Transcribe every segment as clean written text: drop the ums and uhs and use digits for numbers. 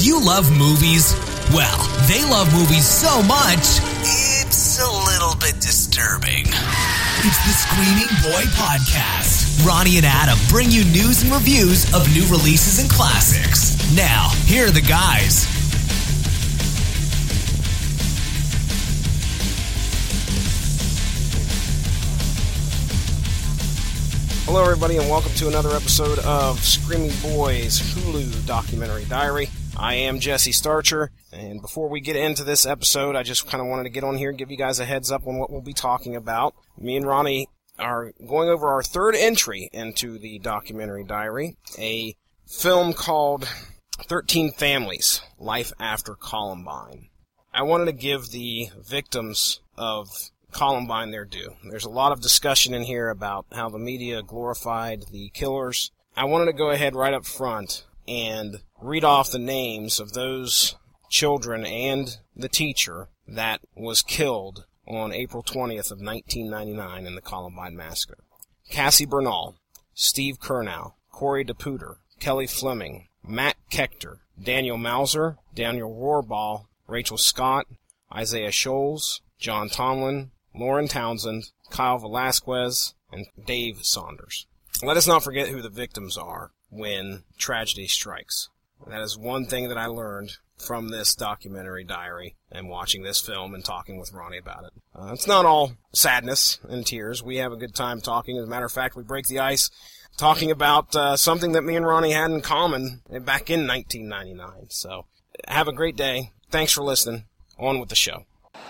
Do you love movies? Well, they love movies so much, it's a little bit disturbing. It's the Screaming Boy Podcast. Ronnie and Adam bring you news and reviews of new releases and classics. Now, here are the guys. Hello, everybody, and welcome to another episode of Screaming Boy's Hulu Documentary Diary. I am Jesse Starcher, and before we get into this episode, I just kind of wanted to get on here and give you guys a heads up on what we'll be talking about. Me and Ronnie are going over our third entry into the documentary diary, a film called 13 Families, Life After Columbine. I wanted to give the victims of Columbine their due. There's a lot of discussion in here about how the media glorified the killers. I wanted to go ahead right up front and read off the names of those children and the teacher that was killed on April 20th of 1999 in the Columbine Massacre. Cassie Bernal, Steve Curnow, Corey DePuter, Kelly Fleming, Matt Kechter, Daniel Mauser, Daniel Rohrbach, Rachel Scott, Isaiah Scholes, John Tomlin, Lauren Townsend, Kyle Velasquez, and Dave Saunders. Let us not forget who the victims are when tragedy strikes. That is one thing that I learned from this documentary diary and watching this film and talking with Ronnie about it. It's not all sadness and tears. We have a good time talking. As a matter of fact, we break the ice talking about something that me and Ronnie had in common back in 1999. So have a great day. Thanks for listening. On with the show.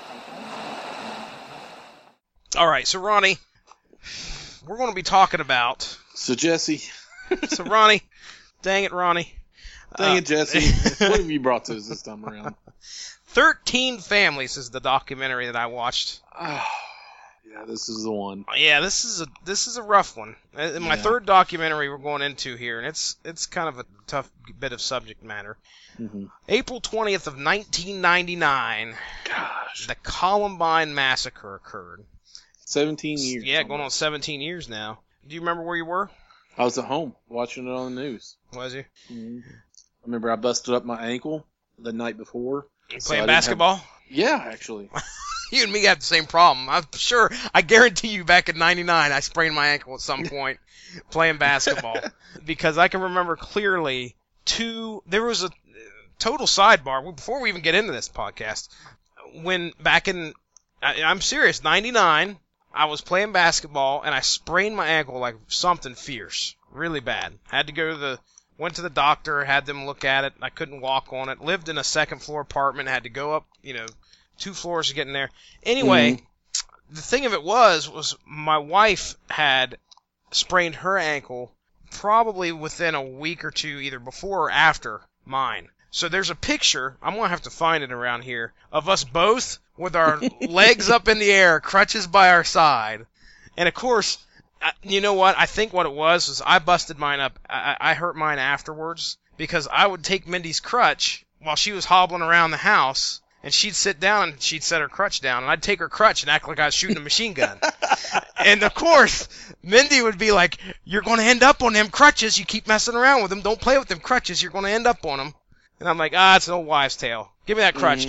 All right, so Ronnie, we're going to be talking about... So Jesse. So Ronnie, dang it, Ronnie. Dang it, Jesse. What have you brought to us this time around? 13 Families is the documentary that I watched. Oh, yeah, this is the one. Yeah, this is a rough one. My third documentary we're going into here, and it's kind of a tough bit of subject matter. Mm-hmm. April 20th of 1999, gosh, the Columbine Massacre occurred. 17 years. Yeah, going on 17 years now. Do you remember where you were? I was at home watching it on the news. Was you? Mm-hmm. I remember I busted up my ankle the night before. You playing basketball? Yeah, actually. You and me have the same problem. I'm sure, I guarantee you back in 99, I sprained my ankle at some point playing basketball. Because I can remember clearly there was a total sidebar, before we even get into this podcast, when back in, I'm serious, 99, I was playing basketball and I sprained my ankle like something fierce, really bad. Went to the doctor, had them look at it. I couldn't walk on it. Lived in a second floor apartment, had to go up, 2 floors to get in there. Anyway, The thing of it was my wife had sprained her ankle probably within a week or two, either before or after mine. So there's a picture, I'm going to have to find it around here, of us both with our legs up in the air, crutches by our side. And of course, you know what? I think what it was I busted mine up. I hurt mine afterwards because I would take Mindy's crutch while she was hobbling around the house, and she'd sit down and she'd set her crutch down, and I'd take her crutch and act like I was shooting a machine gun. And of course, Mindy would be like, "You're going to end up on them crutches. You keep messing around with them. Don't play with them crutches. You're going to end up on them." And I'm like, it's an old wives' tale. Give me that crutch.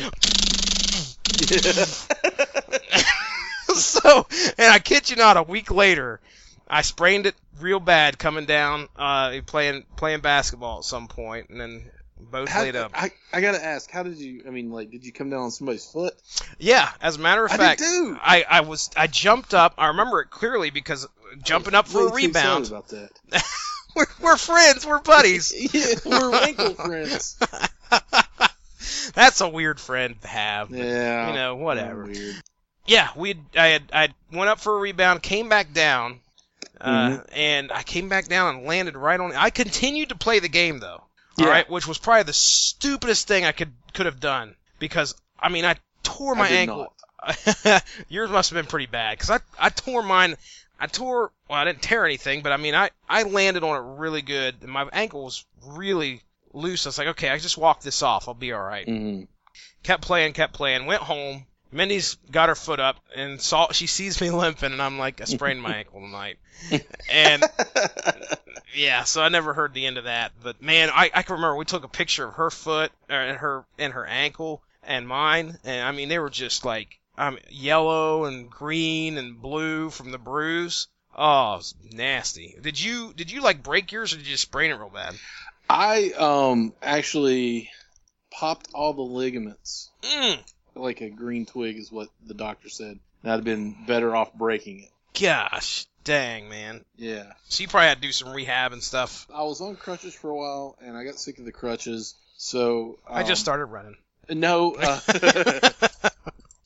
So, and I kid you not, a week later, I sprained it real bad coming down, playing basketball at some point, and then both laid up. I gotta ask, how did you, did you come down on somebody's foot? Yeah, as a matter of fact, did too. I jumped up, I remember it clearly because jumping up for a rebound. Sorry about that. We're friends, we're buddies. Yeah, we're ankle friends. That's a weird friend to have. But, yeah. Whatever. Weird. Yeah, I went up for a rebound, came back down, and I came back down and landed right on it. I continued to play the game, though, all right, which was probably the stupidest thing I could have done, because, I tore my ankle. Yours must have been pretty bad, because I tore mine. I didn't tear anything, but, I landed on it really good, and my ankle was really loose. I was like, okay, I just walk this off. I'll be all right. Mm-hmm. Kept playing, went home. Mindy's got her foot up, and she sees me limping, and I'm like, I sprained my ankle tonight. And Yeah, so I never heard the end of that. But man, I can remember we took a picture of her foot and her ankle and mine, and I mean they were just like yellow and green and blue from the bruise. Oh, it was nasty. Did you like break yours or did you just sprain it real bad? I actually popped all the ligaments. Mm. Like a green twig is what the doctor said. I'd have been better off breaking it. Gosh, dang, man. Yeah. So you probably had to do some rehab and stuff. I was on crutches for a while, and I got sick of the crutches, so... I just started running. No. Gosh, let's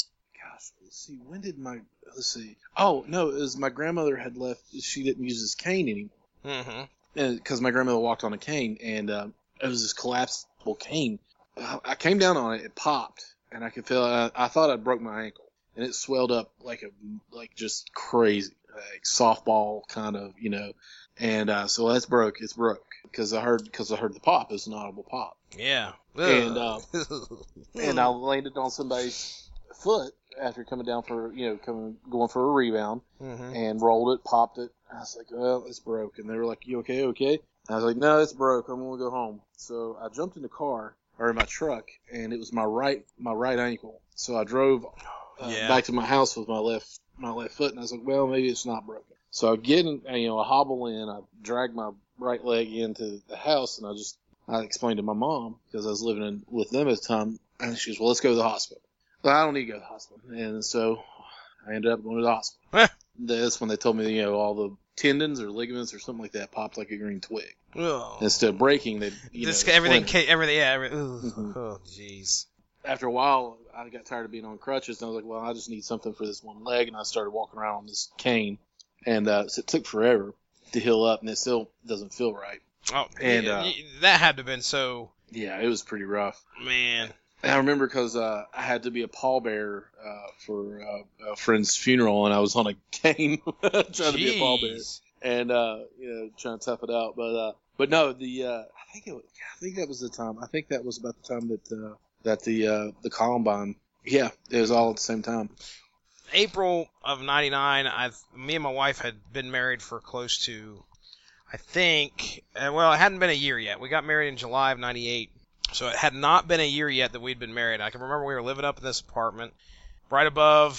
see. When did my... Let's see. Oh, no, it was my grandmother had left. She didn't use this cane anymore. Mm-hmm. Because my grandmother walked on a cane, and it was this collapsible cane. I came down on it, it popped, and I could feel it. I thought I'd broke my ankle, and it swelled up like just crazy, like softball kind of, And so that's broke. It's broke because I heard the pop. It was an audible pop. Yeah. And and I landed on somebody's foot after coming down for going for a rebound, and rolled it, popped it. I was like, well, it's broke. And they were like, you okay? Okay. And I was like, no, it's broke. I'm gonna go home. So I jumped in the car or in my truck, and it was my right ankle. So I drove back to my house with my left foot, and I was like, well, maybe it's not broken. So I get in, I hobble in, I drag my right leg into the house, and I explained to my mom, because I was living with them at the time, and she goes, well, let's go to the hospital. Well, I don't need to go to the hospital. And so I ended up going to the hospital. That's when they told me, all the tendons or ligaments or something like that popped like a green twig. Oh. Instead of breaking, everything. Oh, jeez. After a while, I got tired of being on crutches, and I was like, well, I just need something for this one leg, and I started walking around on this cane. And so it took forever to heal up, and it still doesn't feel right. Oh, and that had to have been so... Yeah, it was pretty rough. Man. And I remember because I had to be a pallbearer for a friend's funeral, and I was on a cane trying to be a pallbearer. And, trying to tough it out. But no, I think that was the time. I think that was about the time that the Columbine, it was all at the same time. April of 99, me and my wife had been married for close to, I think, it hadn't been a year yet. We got married in July of 98, so it had not been a year yet that we'd been married. I can remember we were living up in this apartment right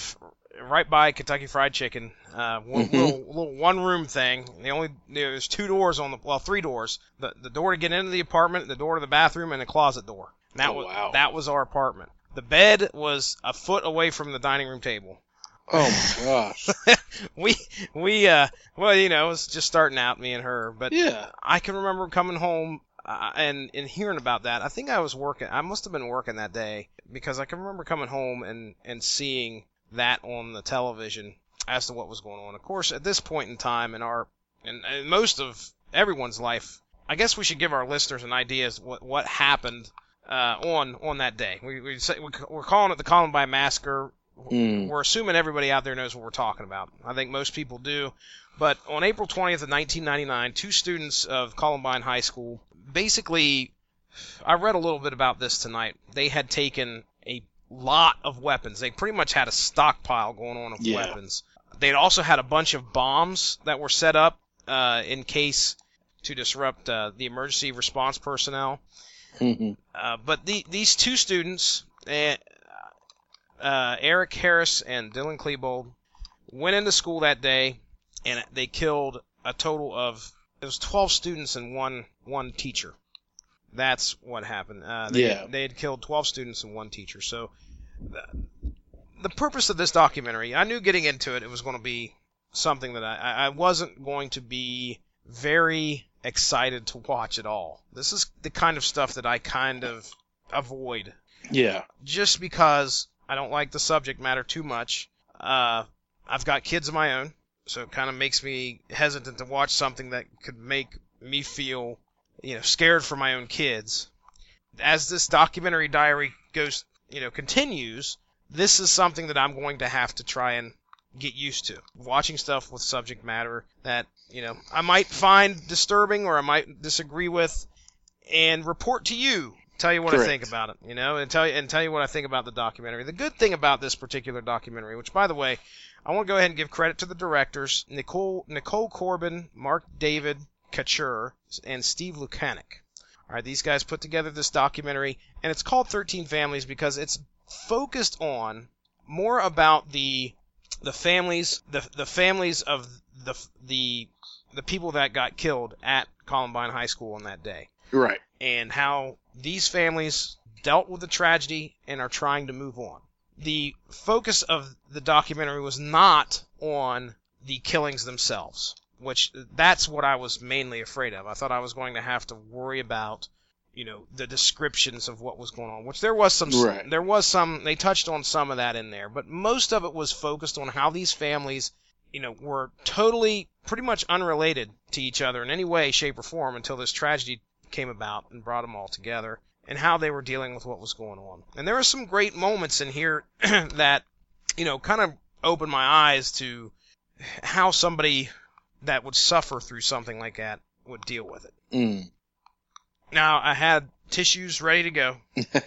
by Kentucky Fried Chicken, little one-room thing. There's 2 doors on 3 doors. The door to get into the apartment, the door to the bathroom, and a closet door. And that was our apartment. The bed was a foot away from the dining room table. Oh my gosh. it was just starting out, me and her. But yeah. I can remember coming home and hearing about that. I think I was working. I must have been working that day because I can remember coming home and seeing that on the television as to what was going on. Of course, at this point in time in most of everyone's life, I guess we should give our listeners an idea as what happened on that day. We're calling it the Columbine Massacre. We're assuming everybody out there knows what we're talking about. I think most people do. But on April 20th of 1999, 2 students of Columbine High School, basically, I read a little bit about this tonight. They had taken a lot of weapons. They pretty much had a stockpile going on of weapons. They'd also had a bunch of bombs that were set up in case to disrupt the emergency response personnel. But these 2 students... Eric Harris and Dylan Klebold went into school that day, and they killed a total of 12 students and one teacher. That's what happened. They had killed 12 students and 1 teacher. So the purpose of this documentary, I knew getting into it was going to be something that I wasn't going to be very excited to watch at all. This is the kind of stuff that I kind of avoid. Yeah. Just because I don't like the subject matter too much. I've got kids of my own, so it kind of makes me hesitant to watch something that could make me feel, scared for my own kids. As this documentary diary continues, this is something that I'm going to have to try and get used to. Watching stuff with subject matter that, I might find disturbing or I might disagree with, and report to you. Tell you what I think about it, and tell you what I think about the documentary. The good thing about this particular documentary, which, by the way, I want to go ahead and give credit to the directors, Nicole Corbin, Mark David, Couture and Steve Lukanic. All right, these guys put together this documentary, and it's called 13 Families because it's focused on more about the families, the families of the people that got killed at Columbine High School on that day. Right. And how these families dealt with the tragedy and are trying to move on. The focus of the documentary was not on the killings themselves, which that's what I was mainly afraid of. I thought I was going to have to worry about, the descriptions of what was going on, which there was some, they touched on some of that in there, but most of it was focused on how these families, were totally, pretty much unrelated to each other in any way, shape, or form until this tragedy came about and brought them all together, and how they were dealing with what was going on. And there are some great moments in here that, kind of opened my eyes to how somebody that would suffer through something like that would deal with it. Mm. Now, I had tissues ready to go.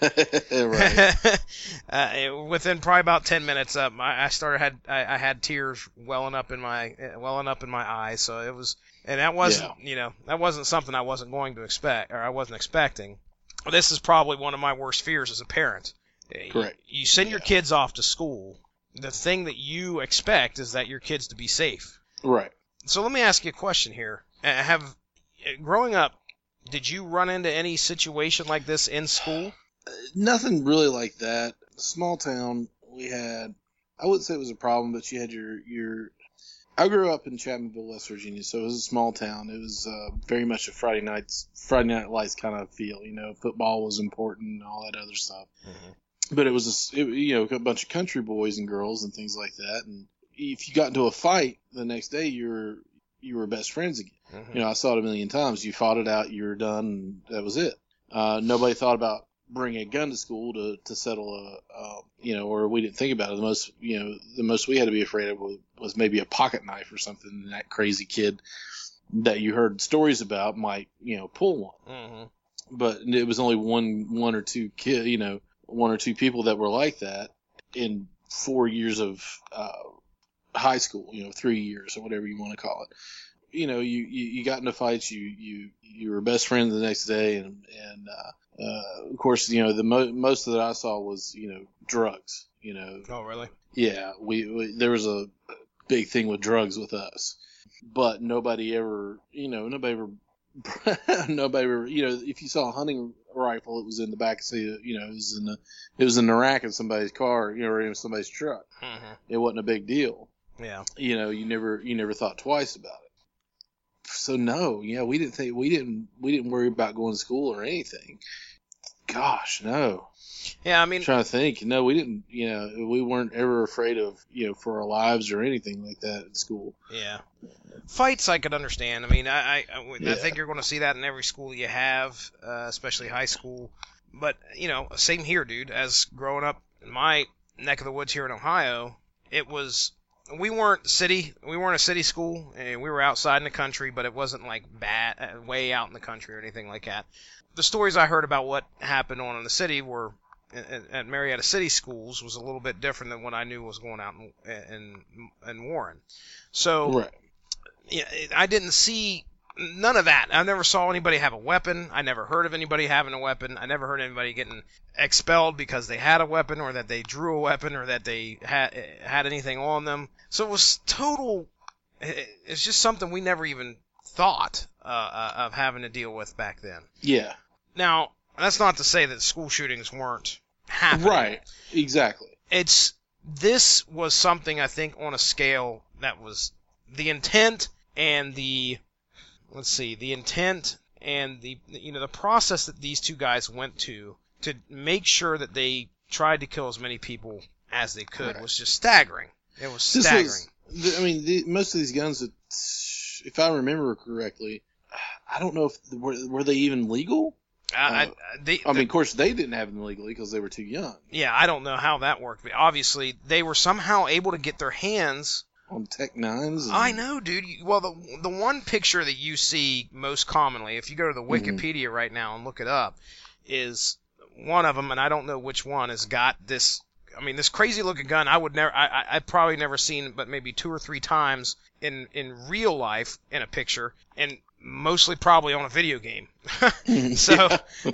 Within probably about 10 minutes up, I had tears welling up in my eyes. So it was, and that wasn't, that wasn't something I wasn't going to expect, or I wasn't expecting. This is probably one of my worst fears as a parent. Correct. You send your kids off to school. The thing that you expect is that your kids to be safe. Right. So let me ask you a question here. Growing up, did you run into any situation like this in school? Nothing really like that. Small town, we had, I wouldn't say it was a problem, but you had your I grew up in Chapmanville, West Virginia, so it was a small town. It was very much a Friday Night Lights kind of feel. Football was important and all that other stuff. Mm-hmm. But it was a bunch of country boys and girls and things like that. And if you got into a fight the next day, you were best friends again. Mm-hmm. I saw it a million times. You fought it out, you were done, and that was it. Nobody thought about bringing a gun to school to settle or we didn't think about it. The most we had to be afraid of was maybe a pocket knife or something. And that crazy kid that you heard stories about might, pull one. Mm-hmm. But it was only one or two one or two people that were like that in 4 years of high school, 3 years or whatever you want to call it. You got into fights, you were best friends the next day, and of course, the most of that I saw was, drugs, Oh, really? Yeah, there was a big thing with drugs with us, but nobody ever, if you saw a hunting rifle, it was in the back seat, it was in the rack of somebody's car, or in somebody's truck. Mm-hmm. It wasn't a big deal. Yeah. You never thought twice about it. So no, we didn't worry about going to school or anything. Gosh, no. Yeah, I mean, I'm trying to think. No, we didn't. We weren't ever afraid of for our lives or anything like that at school. Yeah, fights I could understand. I mean, I think you're going to see that in every school you have, especially high school. But same here, dude. As growing up in my neck of the woods here in Ohio, we weren't a city school, and we were outside in the country, but it wasn't like bad, way out in the country or anything like that. The stories I heard about what happened on in the city were at Marietta City schools was a little bit different than what I knew was going out in Warren. So, right. Yeah, I didn't see none of that. I never saw anybody have a weapon. I never heard of anybody having a weapon. I never heard anybody getting expelled because they had a weapon, or that they drew a weapon, or that they had anything on them. So it was total. It's just something we never even thought of having to deal with back then. Yeah. Now, that's not to say that school shootings weren't happening. Right. Exactly. This was something, I think, on a scale that was the intent and the process that these two guys went to make sure that they tried to kill as many people as they could was just staggering. It was staggering. Most of these guns, if I remember correctly, I don't know if were they even legal. Of course, they didn't have them legally because they were too young. Yeah, I don't know how that worked, but obviously they were somehow able to get their hands on Tech 9s. I know, dude. Well, the one picture that you see most commonly, if you go to the Wikipedia right now and look it up, is one of them, and I don't know which one, has got this. I mean, this crazy looking gun. I've probably never seen, but maybe 2 or 3 times in real life in a picture. And mostly probably on a video game. So,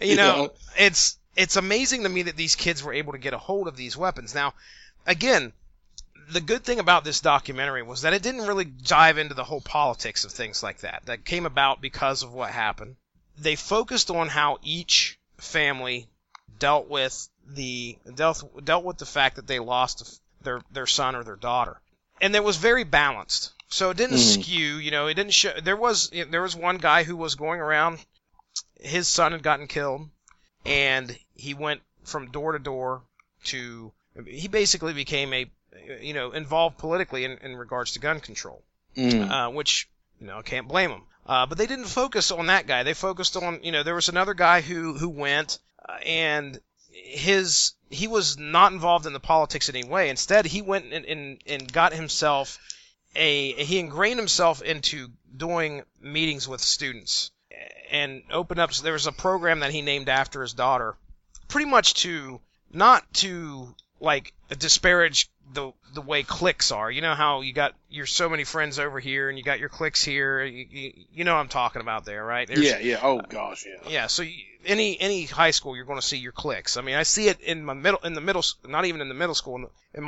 it's amazing to me that these kids were able to get a hold of these weapons. Now, again, the good thing about this documentary was that it didn't really dive into the whole politics of things like that. That came about because of what happened. They focused on how each family dealt with the fact that they lost their son or their daughter, and it was very balanced. So it didn't skew. It didn't show. There was one guy who was going around. His son had gotten killed, and he went from door to door to. He basically became involved politically in regards to gun control, which I can't blame him. But they didn't focus on that guy. They focused on there was another guy who went and he was not involved in the politics in any way. Instead, he went and got himself he ingrained himself into doing meetings with students and opened up. So there was a program that he named after his daughter, pretty much not to like disparage the way cliques are. You know how you got your so many friends over here and you got your cliques here. You know what I'm talking about there, right? Yeah. Oh gosh, yeah. Yeah. So any high school, you're going to see your cliques. I mean, I see it in the middle, not even in the middle school, in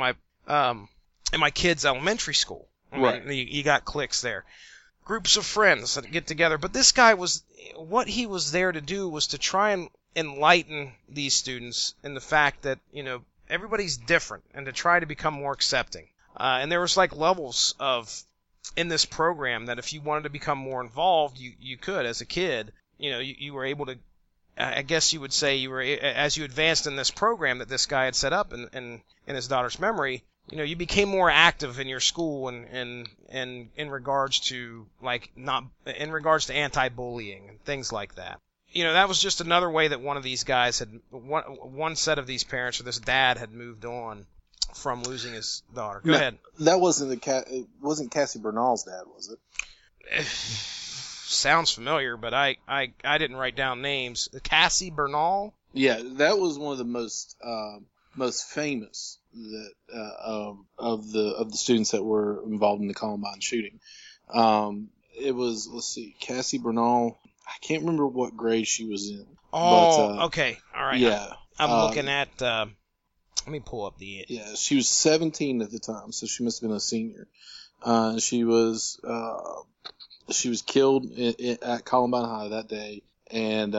my kids' elementary school. Right. You got cliques there, groups of friends that get together. But this guy what he was there to do was to try and enlighten these students in the fact that everybody's different, and to try to become more accepting. And there was like levels in this program that if you wanted to become more involved, you could. As a kid, you were able to. I guess you would say you were, as you advanced in this program that this guy had set up in his daughter's memory. You became more active in your school and in regards to anti-bullying and things like that. That was just another way that one of these guys had one set of these parents or this dad had moved on from losing his daughter. Go ahead. That wasn't Cassie Bernal's dad, was it? Sounds familiar, but I didn't write down names. Cassie Bernal? Yeah, that was one of the most famous of the students that were involved in the Columbine shooting. It was, let's see, Cassie Bernal. I can't remember what grade she was in. Oh, but, okay. All right. Yeah. I'm looking at, let me pull up the... Yeah, she was 17 at the time, so she must have been a senior. She was killed at Columbine High that day. And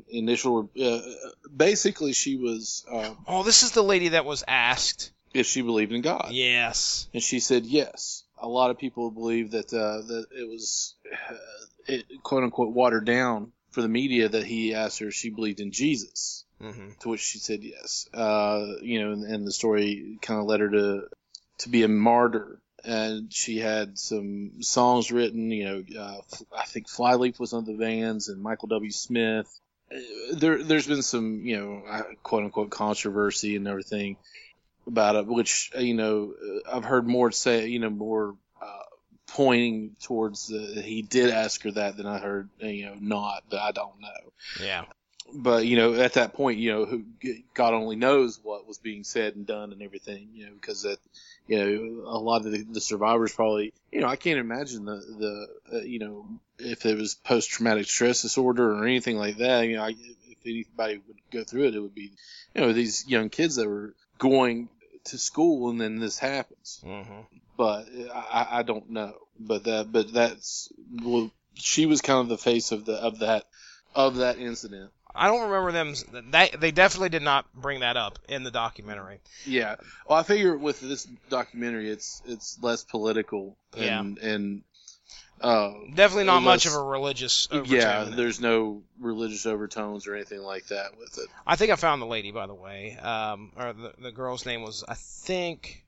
basically she was... this is the lady that was asked if she believed in God. Yes. And she said yes. A lot of people believe that it was... quote unquote watered down for the media that he asked her if she believed in Jesus, to which she said yes. And the story kind of led her to be a martyr, and she had some songs written. I think Flyleaf was one of the bands, and Michael W. Smith. There's been some quote unquote controversy and everything about it, which I've heard more say more. Pointing towards he did ask her that than I heard, not, but I don't know. Yeah. But, at that point, God only knows what was being said and done and everything, because that, a lot of the survivors probably, I can't imagine the if it was post-traumatic stress disorder or anything like that, if anybody would go through it, it would be, these young kids that were going to school and then this happens. Mm-hmm. But I don't know. But that's she was kind of the face of that incident. I don't remember them. They definitely did not bring that up in the documentary. Yeah. Well, I figure with this documentary, it's less political. And definitely not much of a religious overtone. Yeah, there's no religious overtones or anything like that with it. I think I found the lady, by the way. Or the girl's name was, I think.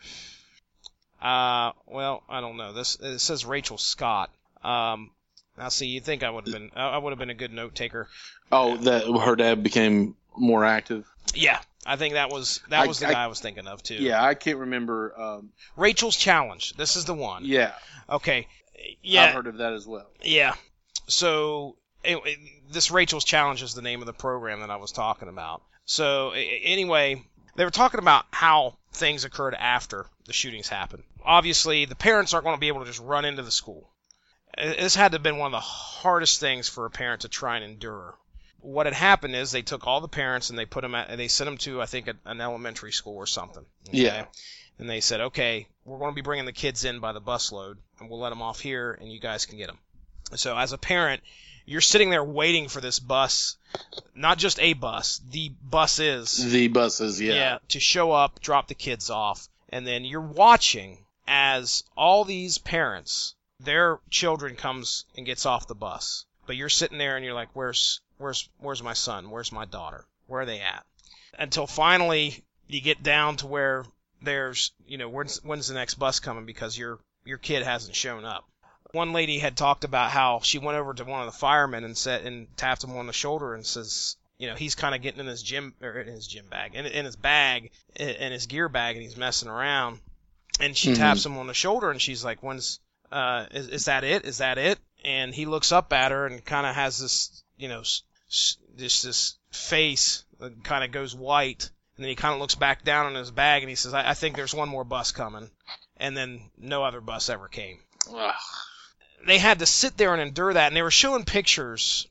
Well, I don't know. It says Rachel Scott. Now, see, you think I would have been a good note taker. Oh, that her dad became more active. Yeah, I think that was the guy I was thinking of too. Yeah, I can't remember. Rachel's Challenge. This is the one. Yeah. Okay. Yeah. I've heard of that as well. Yeah. So anyway, this Rachel's Challenge is the name of the program that I was talking about. So anyway, they were talking about how things occurred after the shootings happened. Obviously, the parents aren't going to be able to just run into the school. this had to have been one of the hardest things for a parent to try and endure. What had happened is they took all the parents and they sent them to, I think, an elementary school or something. Okay? Yeah. And they said, okay, we're going to be bringing the kids in by the busload, and we'll let them off here, and you guys can get them. So as a parent, you're sitting there waiting for this bus, not just a bus, the buses. The buses, yeah. Yeah, to show up, drop the kids off, and then you're watching as all these parents, their children comes and gets off the bus. But you're sitting there and you're like, where's my son? Where's my daughter? Where are they at? Until finally you get down to where there's, when's the next bus coming because your kid hasn't shown up. One lady had talked about how she went over to one of the firemen and tapped him on the shoulder and says, he's kind of getting in his bag, in his gear bag, and he's messing around. And she taps him on the shoulder and she's like, is that it? Is that it? And he looks up at her and kind of has this, this face that kind of goes white. And then he kind of looks back down on his bag and he says, I think there's one more bus coming. And then no other bus ever came. Ugh. They had to sit there and endure that. And they were showing pictures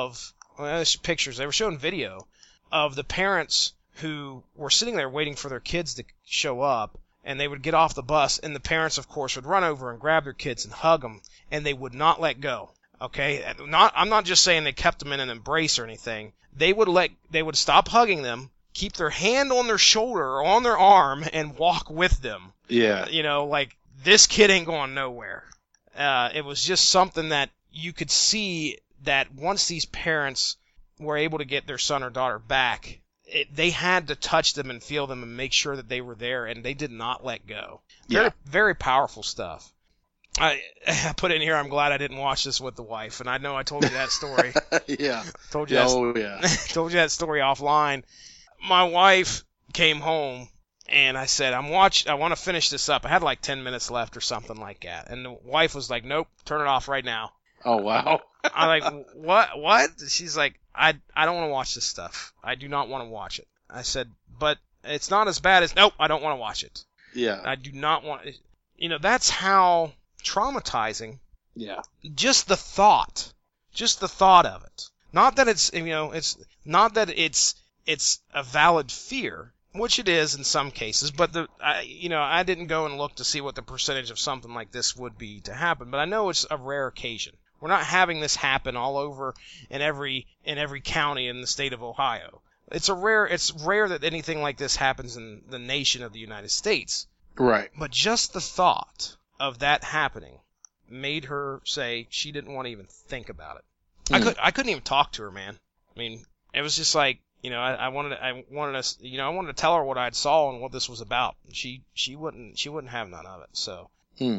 they were showing video of the parents who were sitting there waiting for their kids to show up. And they would get off the bus, and the parents, of course, would run over and grab their kids and hug them, and they would not let go. Okay, I'm not just saying they kept them in an embrace or anything. They would stop hugging them, keep their hand on their shoulder or on their arm, and walk with them. Yeah. Like this kid ain't going nowhere. It was just something that you could see that once these parents were able to get their son or daughter back, they had to touch them and feel them and make sure that they were there, and they did not let go. Very, very powerful stuff. I put in here, I'm glad I didn't watch this with the wife, and I know I told you that story. Yeah. Told you yeah. told you that story offline. My wife came home, and I said, I want to finish this up. I had like 10 minutes left or something like that. And the wife was like, nope, turn it off right now. Oh, wow. I'm like, what? She's like, I don't want to watch this stuff. I do not want to watch it. I said, but it's not as bad as, nope, I don't want to watch it. Yeah. I do not want it. That's how traumatizing. Yeah. Just the thought of it. Not that it's not that it's a valid fear, which it is in some cases, but I didn't go and look to see what the percentage of something like this would be to happen, but I know it's a rare occasion. We're not having this happen all over in every county in the state of Ohio. It's rare that anything like this happens in the nation of the United States. Right. But just the thought of that happening made her say she didn't want to even think about it. I couldn't even talk to her, man. I mean, it was just like, I wanted to tell her what I saw and what this was about. She wouldn't have none of it. So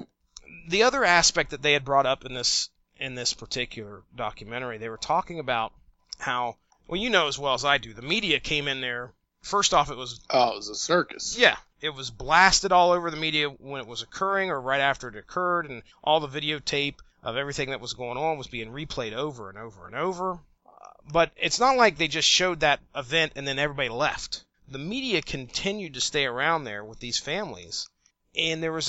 the other aspect that they had brought up in this particular documentary, they were talking about how, well, as well as I do, the media came in there. First off, it was a circus. Yeah, it was blasted all over the media when it was occurring or right after it occurred, and all the videotape of everything that was going on was being replayed over and over and over. But it's not like they just showed that event and then everybody left. The media continued to stay around there with these families. And there was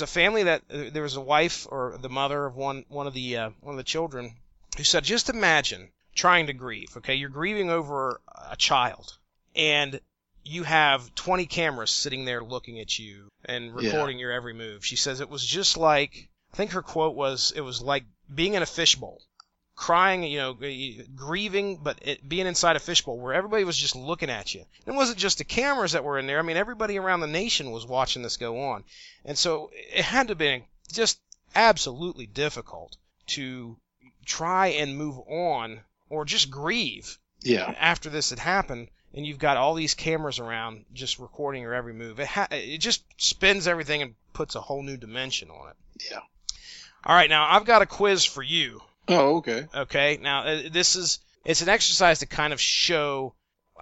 a wife or the mother of one of the children who said, just imagine trying to grieve. Okay, you're grieving over a child, and you have 20 cameras sitting there looking at you and recording your every move. She says it was just like, I think her quote was, it was like being in a fishbowl. Crying, grieving, but being inside a fishbowl where everybody was just looking at you. It wasn't just the cameras that were in there. I mean, everybody around the nation was watching this go on. And so it had to have been just absolutely difficult to try and move on or just grieve after this had happened. And you've got all these cameras around just recording your every move. It just spins everything and puts a whole new dimension on it. Yeah. All right, now I've got a quiz for you. Oh, okay. Okay, now it's an exercise to kind of show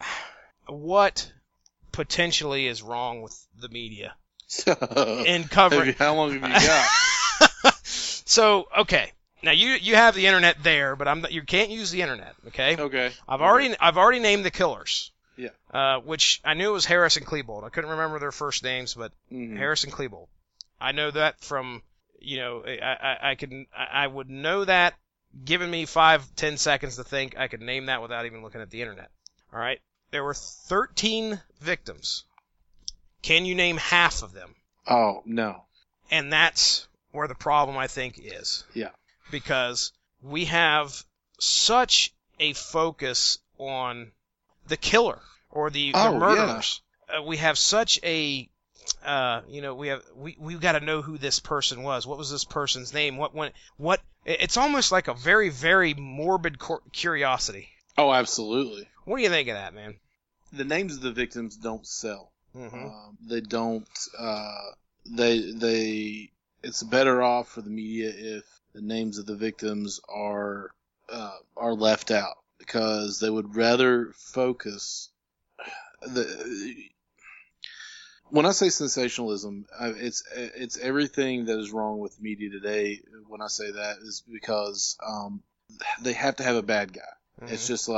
what potentially is wrong with the media in covering. How long have you got? So, okay, now you have the internet there, but you can't use the internet. Okay. Okay. I've already named the killers. Yeah. Which I knew was Harris and Klebold. I couldn't remember their first names, but Harris and Klebold. I know that from I would know that. Given me 5-10 seconds to think, I could name that without even looking at the internet. All right. There were 13 victims. Can you name half of them? Oh, no. And that's where the problem, I think, is. Yeah. Because we have such a focus on the killer or the murderers. Yeah. We have such a, we've got to know who this person was. What was this person's name? What? It's almost like a very, very morbid curiosity. Oh, absolutely. What do you think of that, man? The names of the victims don't sell. Mm-hmm. They don't. It's better off for the media if the names of the victims are left out, because they would rather focus. When I say sensationalism, it's everything that is wrong with media today. When I say that is because they have to have a bad guy. Mm-hmm. It's just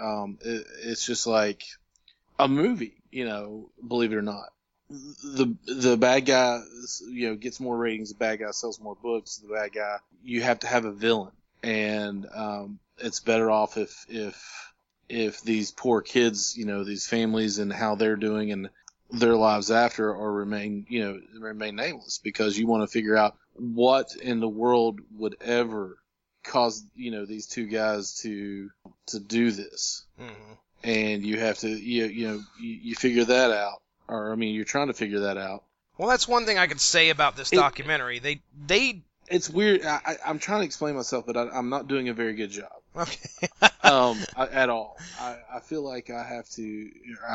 like a movie, believe it or not. The bad guy, gets more ratings. The bad guy sells more books. The bad guy, you have to have a villain, and it's better off if these poor kids, these families and how they're doing and their lives after remain nameless, because you want to figure out what in the world would ever cause these two guys to do this. Mm-hmm. And you have to you figure that out, or you're trying to figure that out. Well, that's one thing I could say about this documentary. They it's weird. I'm trying to explain myself, but I'm not doing a very good job. Okay. At all. I feel like I have to.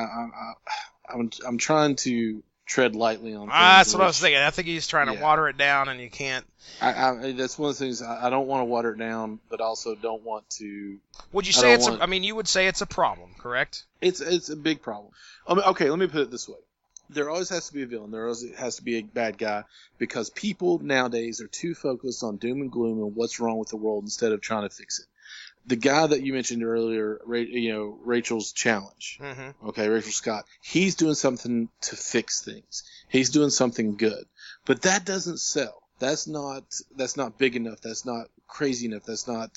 I'm trying to tread lightly on things. That's what I was thinking. I think he's trying to water it down, and you can't. That's one of the things. I don't want to water it down, but also don't want to. Would you say you would say it's a problem, correct? It's a big problem. Okay, let me put it this way. There always has to be a villain. There always has to be a bad guy, because people nowadays are too focused on doom and gloom and what's wrong with the world instead of trying to fix it. The guy that you mentioned earlier, Rachel's challenge. Mm-hmm. Okay, Rachel Scott. He's doing something to fix things. He's doing something good, but that doesn't sell. That's not big enough. That's not crazy enough. That's not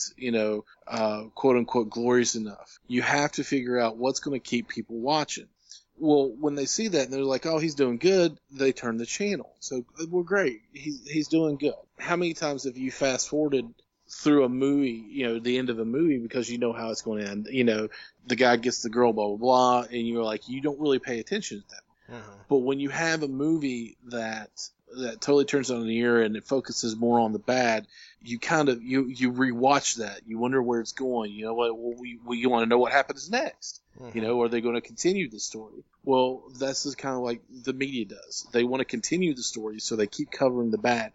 quote unquote glorious enough. You have to figure out what's going to keep people watching. Well, when they see that and they're like, "Oh, he's doing good," they turn the channel. So, well, great. He's doing good. How many times have you fast forwarded through a movie, the end of a movie, because you know how it's going to end? The guy gets the girl, blah, blah, blah, and you're like, you don't really pay attention to that. Mm-hmm. But when you have a movie that totally turns on the ear and it focuses more on the bad, you kind of, you rewatch that. You wonder where it's going. You want to know what happens next. Mm-hmm. Are they going to continue the story? Well, that's just kind of like the media does. They want to continue the story, so they keep covering the bad.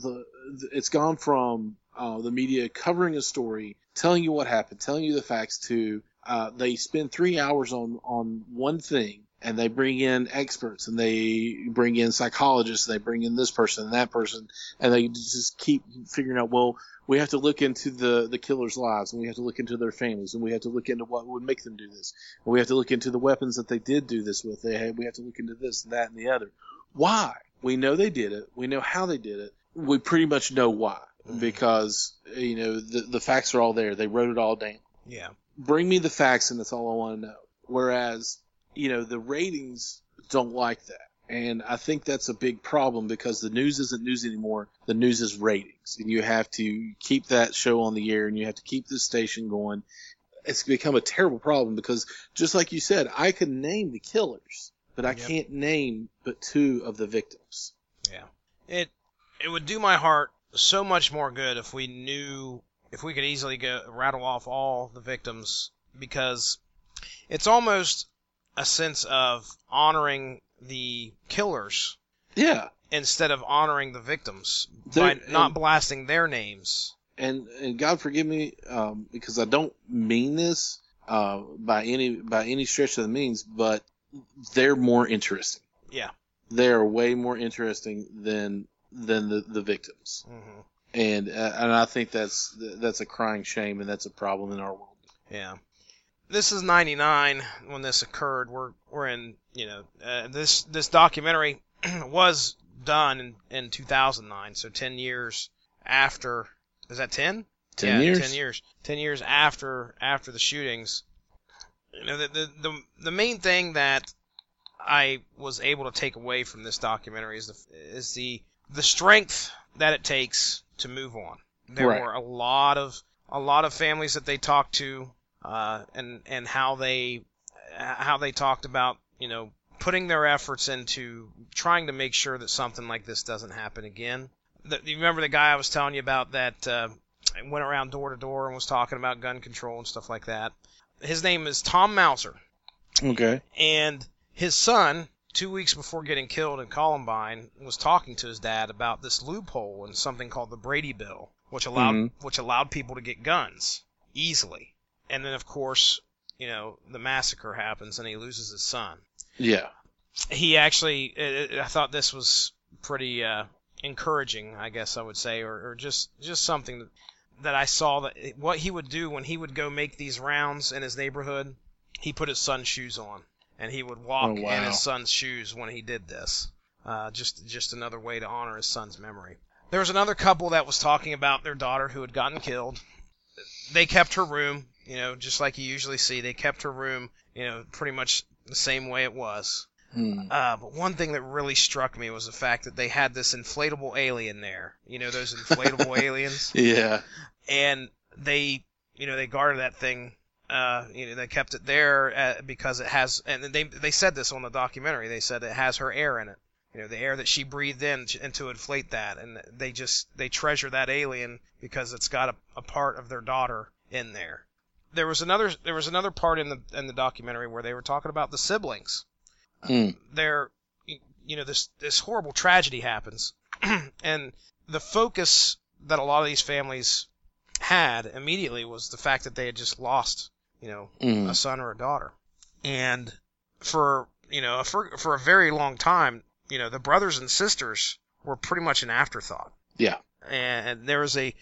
It's gone from the media covering a story, telling you what happened, telling you the facts, to they spend 3 hours on one thing, and they bring in experts, and they bring in psychologists, and they bring in this person and that person, and they just keep figuring out, well, we have to look into the killer's lives, and we have to look into their families, and we have to look into what would make them do this, and we have to look into the weapons that they did do this with. We have to look into this and that and the other. Why? We know they did it. We know how they did it. We pretty much know why. Because, the facts are all there. They wrote it all down. Yeah. Bring me the facts, and that's all I want to know. Whereas, the ratings don't like that. And I think that's a big problem, because the news isn't news anymore. The news is ratings. And you have to keep that show on the air, and you have to keep the station going. It's become a terrible problem, because just like you said, I can name the killers, but I can't name but 2 of the victims. Yeah. It would do my heart so much more good if we could easily rattle off all the victims, because it's almost a sense of honoring the killers, instead of honoring the victims by not blasting their names. And God forgive me, because I don't mean this by any stretch of the means, but they're more interesting. Yeah, they are way more interesting than the victims. Mm-hmm. And I think that's a crying shame, and that's a problem in our world. Yeah. This is 99 when this occurred. We're in, this documentary was done in 2009, so 10 years after. Is that 10? 10 years. 10 years. 10 years after the shootings. You know, the main thing that I was able to take away from this documentary is the strength that it takes to move on. There were a lot of families that they talked to, and how they talked about, you know, putting their efforts into trying to make sure that something like this doesn't happen again. You remember the guy I was telling you about that went around door to door and was talking about gun control and stuff like that? His name is Tom Mauser. Okay. And his son, 2 weeks before getting killed in Columbine, was talking to his dad about this loophole in something called the Brady Bill, which allowed people to get guns easily. And then, of course, you know, the massacre happens and he loses his son. Yeah. He actually, I thought this was pretty encouraging, I guess I would say, or just something that I saw, that what he would do when he would go make these rounds in his neighborhood, he put his son's shoes on, and he would walk in his son's shoes when he did this. Just another way to honor his son's memory. There was another couple that was talking about their daughter who had gotten killed. They kept her room, you know, just like you usually see. They kept her room, you know, pretty much the same way it was. But one thing that really struck me was the fact that they had this inflatable alien there. You know, those inflatable aliens? Yeah. And they guarded that thing. They kept it there because it has, and they said this on the documentary. They said it has her air in it. You know, the air that she breathed in and to inflate that. And they treasure that alien because it's got a part of their daughter in there. There was another part in the documentary where they were talking about the siblings. There, you know, this horrible tragedy happens, and the focus that a lot of these families had immediately was the fact that they had just lost, you know, a son or a daughter. And for a very long time, you know, the brothers and sisters were pretty much an afterthought. Yeah. And there was a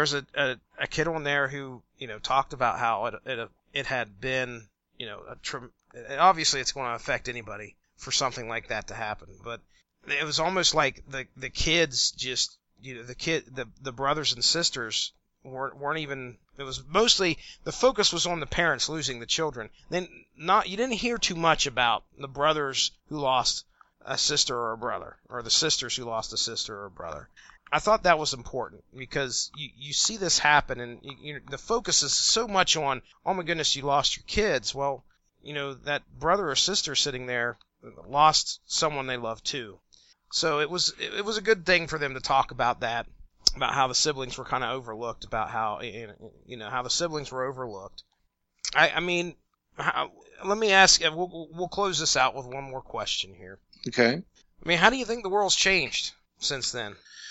kid on there who, you know, talked about how it had been, you know, obviously it's going to affect anybody for something like that to happen, but it was almost like the kids just, you know, the brothers and sisters weren't even. It was mostly the focus was on the parents losing the children. Then you didn't hear too much about the brothers who lost a sister or a brother, or the sisters who lost a sister or a brother. I thought that was important because you see this happen, and the focus is so much on, oh my goodness, you lost your kids. Well, you know, that brother or sister sitting there lost someone they love too. So it was a good thing for them to talk about that, about how the siblings were kind of overlooked, about how, you know, how the siblings were overlooked. I mean, let me ask. We'll close this out with one more question here. Okay. I mean, how do you think the world's changed since then?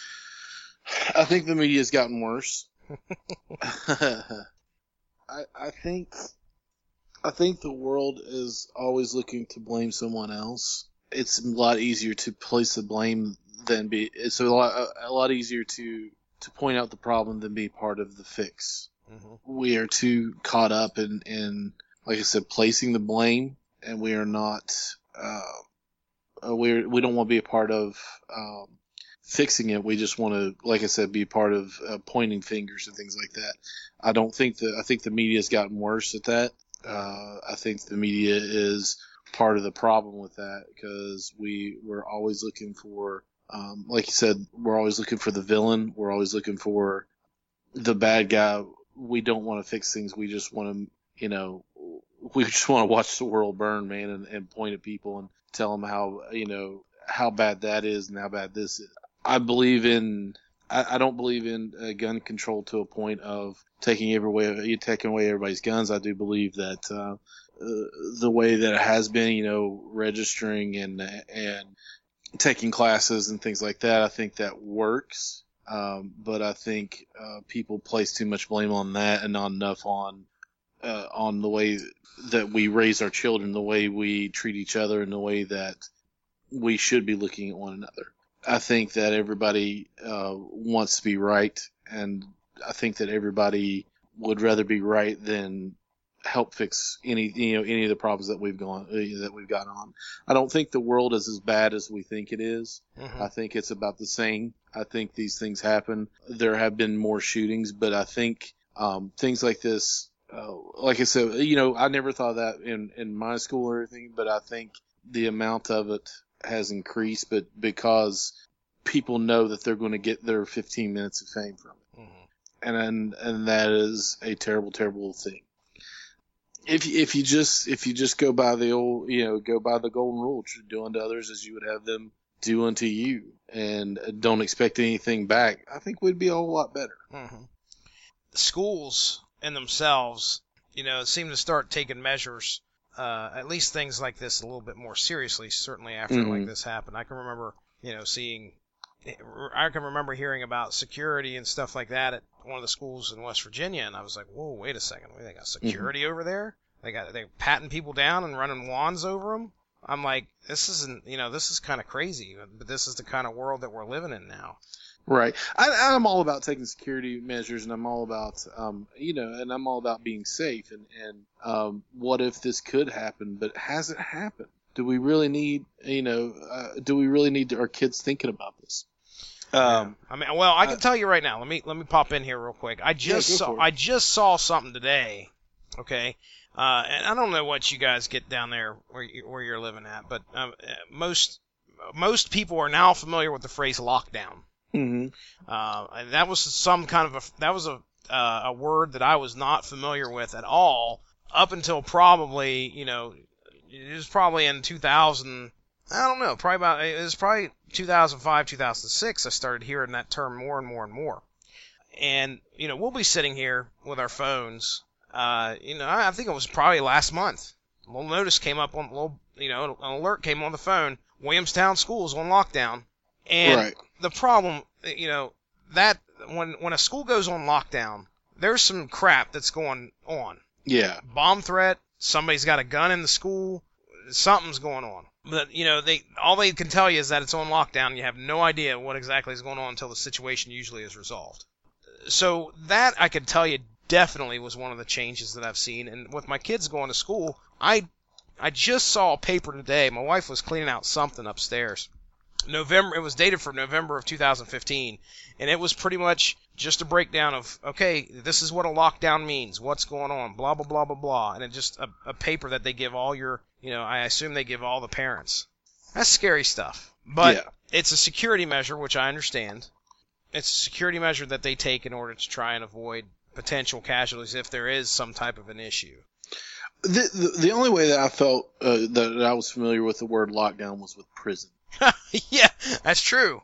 I think the media's gotten worse. I think the world is always looking to blame someone else. It's a lot easier to place the blame than be. It's a lot easier to point out the problem than be part of the fix. Mm-hmm. We are too caught up in, like I said, placing the blame, and we are not. We don't want to be a part of fixing it. We just want to, like I said, be a part of pointing fingers and things like that. I think the media has gotten worse at that. I think the media is part of the problem with that, because we're always looking for, like you said, we're always looking for the villain. We're always looking for the bad guy. We don't want to fix things. We just want to, you know, we just want to watch the world burn, man, and point at people and tell them how, you know, how bad that is and how bad this is. I don't believe in gun control to a point of taking away everybody's guns. I do believe that the way that it has been, you know, registering and taking classes and things like that, I think that works. But I think people place too much blame on that and not enough on the way that we raise our children, the way we treat each other, and the way that we should be looking at one another. I think that everybody wants to be right, and I think that everybody would rather be right than help fix any of the problems that we've got on. I don't think the world is as bad as we think it is. Mm-hmm. I think it's about the same. I think these things happen. There have been more shootings, but I think things like this, like I said, I never thought that in my school or anything, but I think the amount of it has increased, but because people know that they're going to get their 15 minutes of fame from it. Mm-hmm. And that is a terrible, terrible thing. If you just go by the old, go by the golden rule, do unto others as you would have them do unto you, and don't expect anything back, I think we'd be a whole lot better. Mm-hmm. The schools in themselves, seem to start taking measures, at least things like this a little bit more seriously, certainly after mm-hmm. like this happened. I can remember, I can remember hearing about security and stuff like that at one of the schools in West Virginia, and I was like, whoa, wait a second. They got security mm-hmm. over there? They're patting people down and running wands over them? I'm like, this isn't, this is kind of crazy, but this is the kind of world that we're living in now. Right. I'm all about taking security measures, and I'm all about, and I'm all about being safe, and what if this could happen, but has it happened? Do we really need, our kids thinking about this? I can tell you right now. Let me pop in here real quick. I just saw something today. Okay, and I don't know what you guys get down there where you're living at, but most people are now familiar with the phrase lockdown. Mm-hmm. And that was a word that I was not familiar with at all up until probably it was probably in 2000. I don't know. It was probably 2005, 2006. I started hearing that term more and more and more. And we'll be sitting here with our phones. I think it was probably last month. A little notice came up an alert came on the phone. Williamstown School's on lockdown. And right. The problem, that when a school goes on lockdown, there's some crap that's going on. Yeah. Bomb threat. Somebody's got a gun in the school. Something's going on. But, all they can tell you is that it's on lockdown, and you have no idea what exactly is going on until the situation usually is resolved. So that, I can tell you, definitely was one of the changes that I've seen. And with my kids going to school, I just saw a paper today. My wife was cleaning out something upstairs. It was dated for November of 2015, and it was pretty much just a breakdown of, okay, this is what a lockdown means, what's going on, blah, blah, blah, blah, blah, and it's just a paper that they give all your, I assume they give all the parents. That's scary stuff, but It's a security measure, which I understand. It's a security measure that they take in order to try and avoid potential casualties if there is some type of an issue. The only way that I felt that I was familiar with the word lockdown was with prison. Yeah, that's true.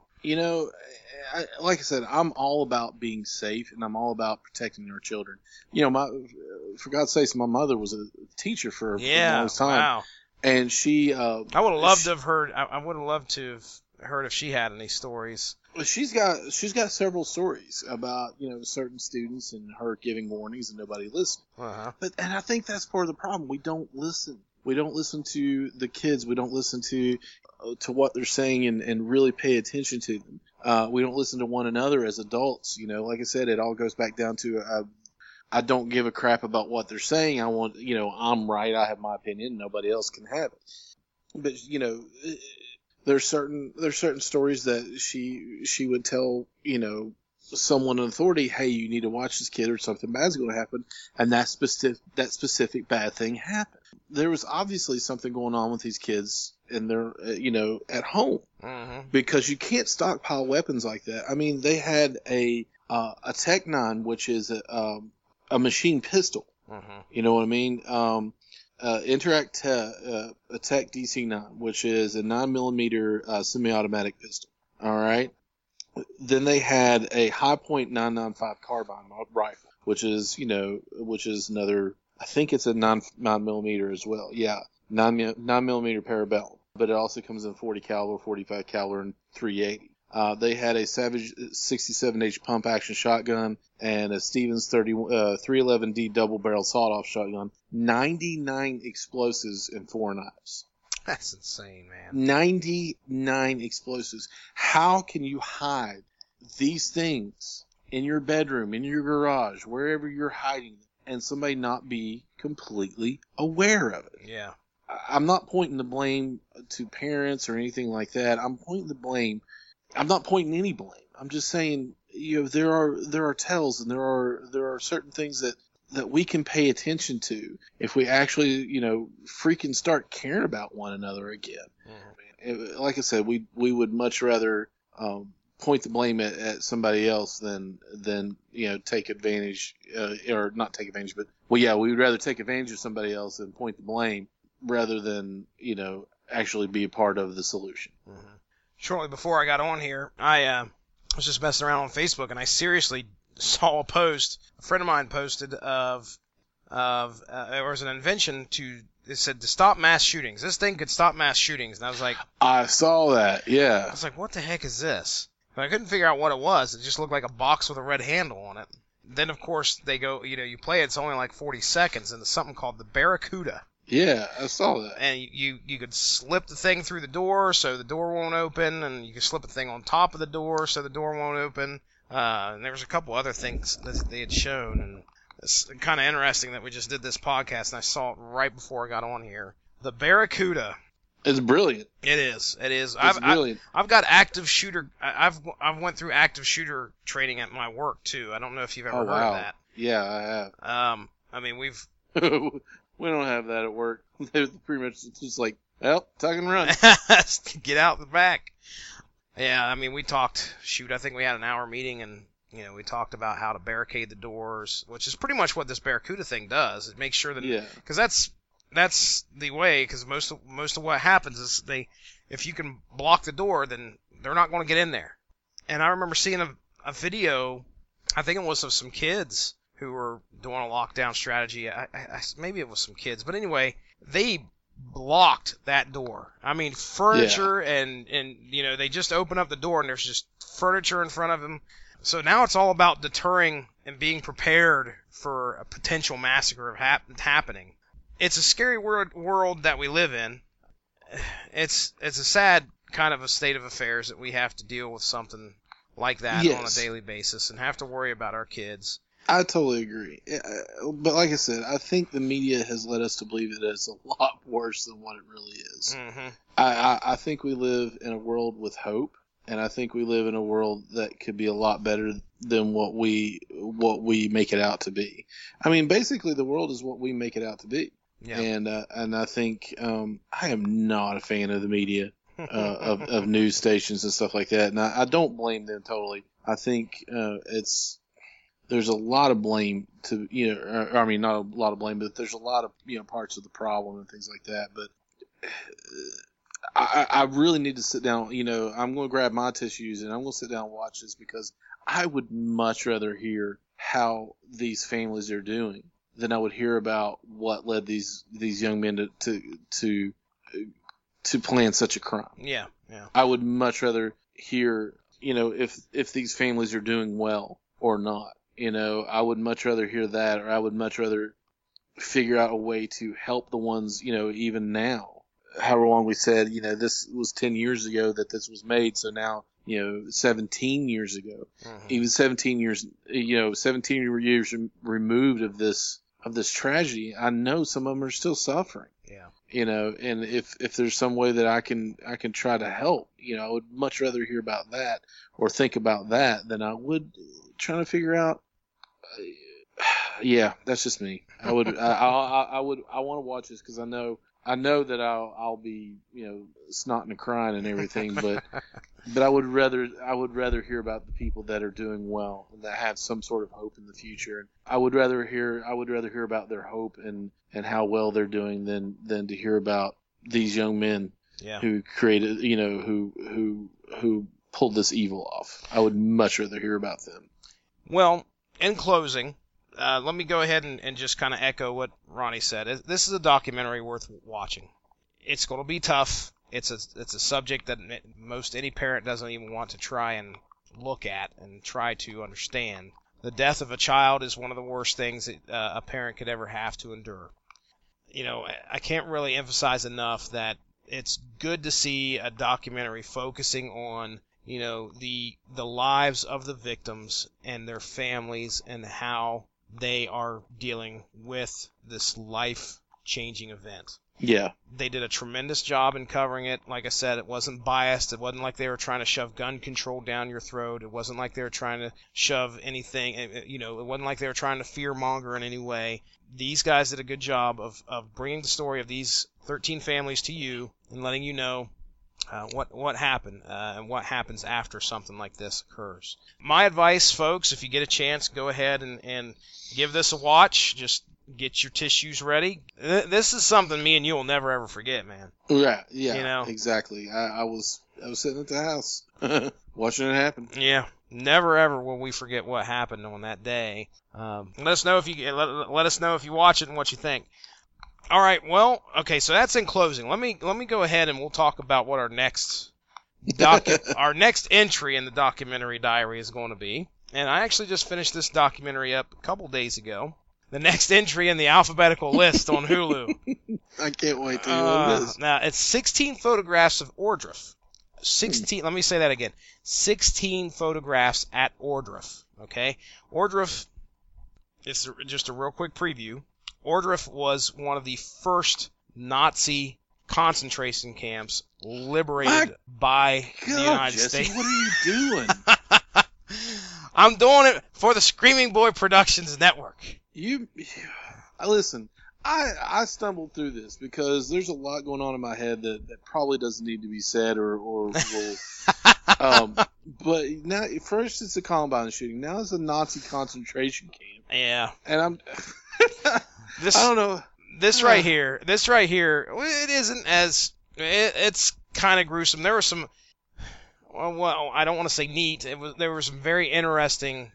Like I said, I'm all about being safe, and I'm all about protecting our children. For God's sakes, my mother was a teacher for a long time. Wow. And she, I would have loved to have heard. I would have loved to have heard if she had any stories. She's got several stories about certain students and her giving warnings and nobody listened. Uh-huh. And I think that's part of the problem. We don't listen. We don't listen to the kids. We don't listen to what they're saying and really pay attention to them. We don't listen to one another as adults. Like I said, it all goes back down to I don't give a crap about what they're saying. I want, I'm right. I have my opinion. Nobody else can have it. But there's certain stories that she would tell someone in authority, hey, you need to watch this kid or something bad's going to happen, and that specific bad thing happened. There was obviously something going on with these kids and they're at home, mm-hmm. because you can't stockpile weapons like that. I mean, they had a Tec-9, which is a machine pistol. Mm-hmm. You know what I mean? Interact Tech DC-9, which is a 9mm semi-automatic pistol. All right. Then they had a Hi-Point 995 carbine rifle, which is another. I think it's a 9mm as well. Yeah, 9mm Parabellum, but it also comes in 40 caliber, 45 caliber, and 380. They had a Savage 67H pump action shotgun and a Stevens 311D double barrel sawed-off shotgun. 99 explosives and 4 knives. That's insane, man. 99 explosives. How can you hide these things in your bedroom, in your garage, wherever you're hiding them, and somebody not be completely aware of it. Yeah. I'm not pointing the blame to parents or anything like that. I'm not pointing any blame. I'm just saying, there are tells, and there are certain things that we can pay attention to if we actually, freaking start caring about one another again. Mm-hmm. Like I said, we would much rather point the blame at somebody else than take advantage, or not take advantage, but we would rather take advantage of somebody else than point the blame rather than actually be a part of the solution. Mm-hmm. Shortly before I got on here, I was just messing around on Facebook, and I seriously saw a post a friend of mine posted of there was an invention it said to stop mass shootings. This thing could stop mass shootings, and I was like, I saw that. Yeah. I was like, what the heck is this? But I couldn't figure out what it was. It just looked like a box with a red handle on it. Then of course they go, you play it. It's only like 40 seconds, and it's something called the Barracuda. Yeah, I saw that. And you could slip the thing through the door so the door won't open, and you could slip the thing on top of the door so the door won't open. And there was a couple other things that they had shown, and it's kind of interesting that we just did this podcast, and I saw it right before I got on here. The Barracuda. It's brilliant. It is. It's brilliant. I've got active shooter. I've went through active shooter training at my work too. I don't know if you've ever heard of that. Yeah, I have. I mean, we've. We don't have that at work. They're pretty much just like, well, tuck and run. Get out the back. Yeah, I mean, we talked. I think we had an hour meeting, and we talked about how to barricade the doors, which is pretty much what this Barracuda thing does. It makes sure that, because that's the way. Because most of what happens is if you can block the door, then they're not going to get in there. And I remember seeing a video. I think it was of some kids who were doing a lockdown strategy. Maybe it was some kids, but anyway, they blocked that door. I mean, furniture and they just open up the door and there's just furniture in front of them. So now it's all about deterring and being prepared for a potential massacre happening. It's a scary world that we live in. It's a sad kind of a state of affairs that we have to deal with something like that on a daily basis and have to worry about our kids. I totally agree. But like I said, I think the media has led us to believe that it's a lot worse than what it really is. Mm-hmm. I think we live in a world with hope, and I think we live in a world that could be a lot better than what we make it out to be. I mean, basically, the world is what we make it out to be. Yeah. And I think I am not a fan of the media, of news stations and stuff like that. And I don't blame them totally. I think there's a lot of blame to, I mean, not a lot of blame, but there's a lot of, parts of the problem and things like that. But I really need to sit down, I'm going to grab my tissues and I'm going to sit down and watch this, because I would much rather hear how these families are doing than I would hear about what led these young men to plan such a crime. Yeah, yeah. I would much rather hear, if these families are doing well or not. I would much rather hear that, or I would much rather figure out a way to help the ones, even now. However long we said, this was 10 years ago that this was made, so now, 17 years ago. Mm-hmm. Even 17 years, 17 years removed of this tragedy, I know some of them are still suffering. Yeah. And if there's some way that I can try to help, I would much rather hear about that or think about that than I would trying to figure out. Yeah, that's just me. I would, I want to watch this because I know that I'll be, snotting and crying and everything, but I would rather hear about the people that are doing well and that have some sort of hope in the future. And I would rather hear about their hope and how well they're doing than to hear about these young men who created, who pulled this evil off. I would much rather hear about them. Well, in closing, let me go ahead and just kind of echo what Ronnie said. This is a documentary worth watching. It's going to be tough. It's a subject that most any parent doesn't even want to try and look at and try to understand. The death of a child is one of the worst things that a parent could ever have to endure. I can't really emphasize enough that it's good to see a documentary focusing on the lives of the victims and their families and how they are dealing with this life-changing event. Yeah. They did a tremendous job in covering it. Like I said, it wasn't biased. It wasn't like they were trying to shove gun control down your throat. It wasn't like they were trying to shove anything, it wasn't like they were trying to fear-monger in any way. These guys did a good job of bringing the story of these 13 families to you and letting you know what happened and what happens after something like this occurs. My advice, folks, if you get a chance, go ahead and give this a watch. Just get your tissues ready. This is something me and you will never ever forget, man. Yeah, exactly. I was sitting at the house watching it happen. Yeah, never ever will we forget what happened on that day. Let us know if you watch it and what you think. All right, well, okay, so that's in closing. Let me go ahead and we'll talk about what our next entry in the documentary diary is going to be. And I actually just finished this documentary up a couple days ago. The next entry in the alphabetical list on Hulu. I can't wait to hear what it is. Now, it's 16 photographs of Ohrdruf. 16, let me say that again. 16 photographs at Ohrdruf, okay? Ohrdruf, it's just a real quick preview. Ohrdruf was one of the first Nazi concentration camps liberated by the United Jesse, States. What are you doing? I'm doing it for the Screaming Boy Productions Network. Listen, I stumbled through this because there's a lot going on in my head that probably doesn't need to be said or will. But now, first it's a Columbine shooting. Now it's a Nazi concentration camp. Yeah. And I don't know. This right here, it isn't as, it's kind of gruesome. There were some, well, I don't want to say neat. There were some very interesting,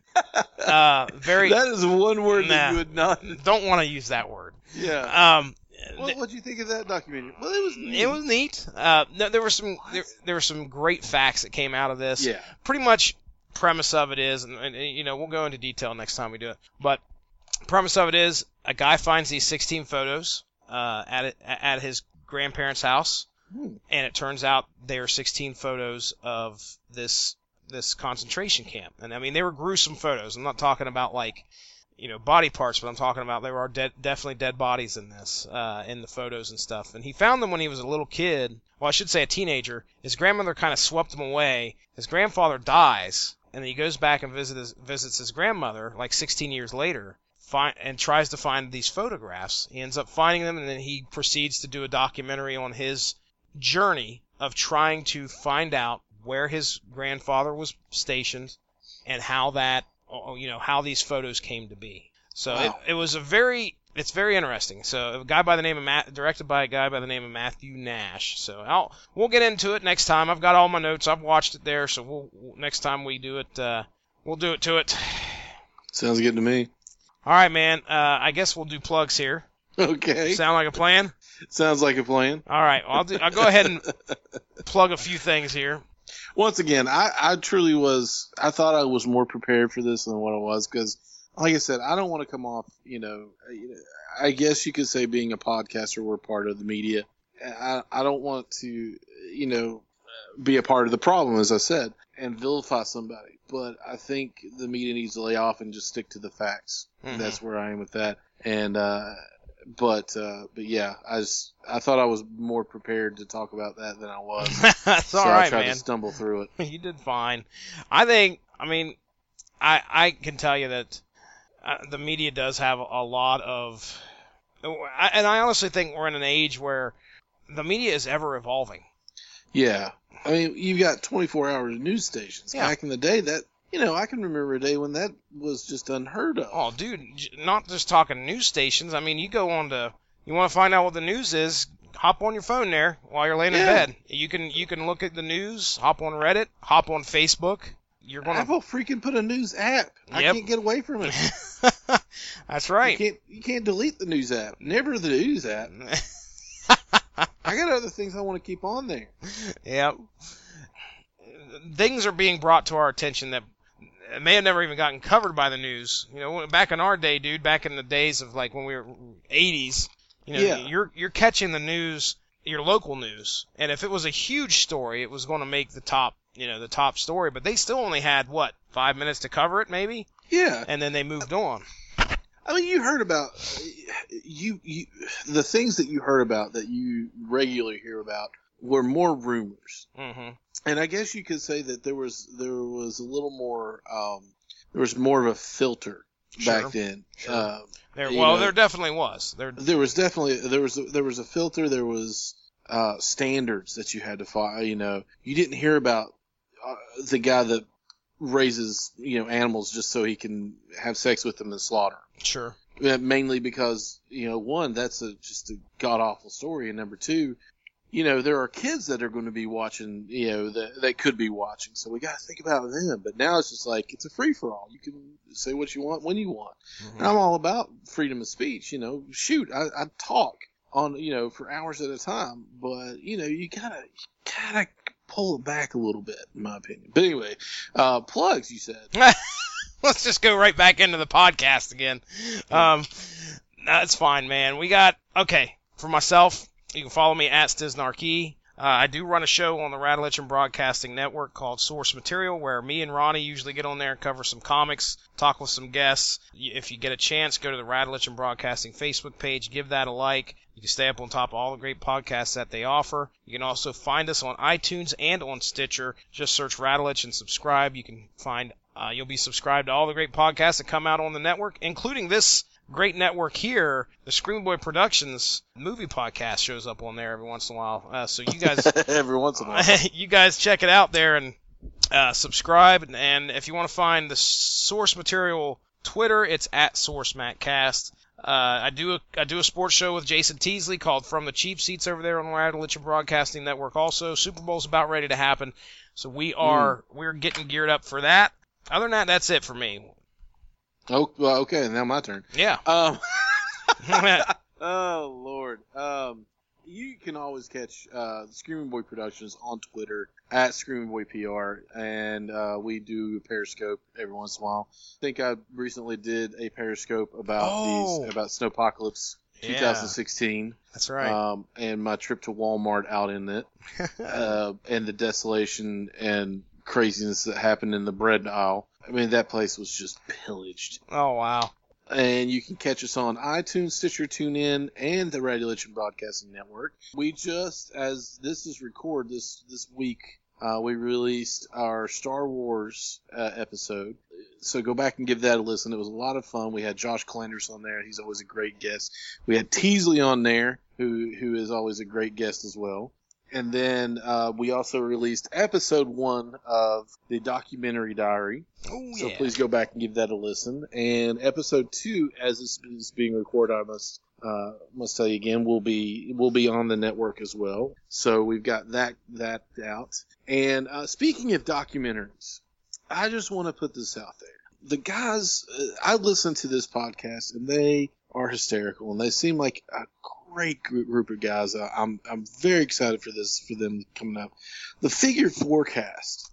That is one word that you would not. Don't want to use that word. Yeah. Well, what'd you think of that documentary? Well, it was neat. It was neat. There were some great facts that came out of this. Yeah. Pretty much premise of it is, and we'll go into detail next time we do it, but premise of it is a guy finds these 16 photos at his grandparents' house, and it turns out they are 16 photos of this concentration camp. And I mean, they were gruesome photos. I'm not talking about like, body parts, but I'm talking about there are definitely dead bodies in this, in the photos and stuff. And he found them when he was a little kid. Well, I should say a teenager. His grandmother kind of swept them away. His grandfather dies, and then he goes back and visits his grandmother like 16 years later. And tries to find these photographs. He ends up finding them, and then he proceeds to do a documentary on his journey of trying to find out where his grandfather was stationed and how how these photos came to be. So wow. It's very interesting. So directed by a guy by the name of Matthew Nash. So we'll get into it next time. I've got all my notes. I've watched it there. So next time we do it, we'll do it to it. Sounds good to me. All right, man. I guess we'll do plugs here. Okay. Sound like a plan? Sounds like a plan. All right. Well, I'll go ahead and plug a few things here. Once again, I truly was. I thought I was more prepared for this than what I was because, like I said, I don't want to come off. I guess you could say being a podcaster, we're part of the media. I don't want to, be a part of the problem, as I said, and vilify somebody. But I think the media needs to lay off and just stick to the facts. Mm-hmm. That's where I am with that. And but yeah, I thought I was more prepared to talk about that than I was. That's all right, man. I tried to stumble through it. You did fine. I can tell you that the media does have a lot of, and I honestly think we're in an age where the media is ever evolving. Yeah. I mean, you've got 24-hour news stations. Yeah. Back in the day, that I can remember a day when that was just unheard of. Oh, dude, not just talking news stations. I mean, you want to find out what the news is, hop on your phone there while you're laying in bed. You can look at the news, hop on Reddit, hop on Facebook. Apple freaking put a news app. Yep. I can't get away from it. That's right. You can't delete the news app. Never the news app. I got other things I want to keep on there. Yep. Things are being brought to our attention that may have never even gotten covered by the news. Back in our day, dude, back in the days of like when we were 80s, you're catching the news, your local news. And if it was a huge story, it was going to make the top story, but they still only had 5 minutes to cover it maybe? Yeah. And then they moved on. I mean, you heard about you the things that you heard about that you regularly hear about were more rumors, and I guess you could say that there was a little more there was more of a filter back then. Sure. There definitely was. There was a filter. There was standards that you had to follow. You know, you didn't hear about the guy that raises animals just so he can have sex with them and slaughter. Sure. Mainly because one, that's just a god awful story, and number two, there are kids that are going to be watching, that could be watching. So we got to think about them. But now it's just like it's a free for all. You can say what you want when you want. And I'm all about freedom of speech. Shoot, I talk on for hours at a time, but you gotta pull it back a little bit, in my opinion. But anyway, plugs, you said. Let's just go right back into the podcast again. That's fine, man. For myself, you can follow me at Stiznarkey. I do run a show on the Radulich Broadcasting Network called Source Material, where me and Ronnie usually get on there and cover some comics, talk with some guests. If you get a chance, go to the Radulich Broadcasting Facebook page, give that a like. You can stay up on top of all the great podcasts that they offer. You can also find us on iTunes and on Stitcher. Just search Radulich and subscribe. You can find you'll be subscribed to all the great podcasts that come out on the network, including this great network here. The Screaming Boy Productions movie podcast shows up on there every once in a while. So you guys, every once in a while, you guys check it out there and subscribe. And if you want to find the Source Material Twitter, it's at SourceMattCast. I do a sports show with Jason Teasley called From the Cheap Seats over there on the Radulich Broadcasting Network. Also, Super Bowl's about ready to happen, so we're getting geared up for that. Other than that, that's it for me. Oh, well, okay. Now my turn. Yeah. Oh Lord. You can always catch Screaming Boy Productions on Twitter at Screaming Boy PR, and we do a Periscope every once in a while. I think I recently did a Periscope about Snowpocalypse 2016. That's right. And my trip to Walmart out in it, and the desolation and craziness that happened in the bread aisle. I mean, that place was just pillaged. Oh wow. And you can catch us on iTunes, Stitcher, TuneIn, and the Radulich Broadcasting Network. We just, as this is recorded this week, we released our Star Wars episode. So go back and give that a listen. It was a lot of fun. We had Josh Clanders on there. He's always a great guest. We had Teasley on there, who is always a great guest as well. And then we also released episode 1 of the Documentary Diary. Oh, yeah. So please go back and give that a listen. And episode 2, as this is being recorded, I must tell you again, will be on the network as well. So we've got that out. And speaking of documentaries, I just want to put this out there. The guys, I listen to this podcast, and they are hysterical, and they seem like a great group of guys. I'm very excited for them coming up. The Figure Forecast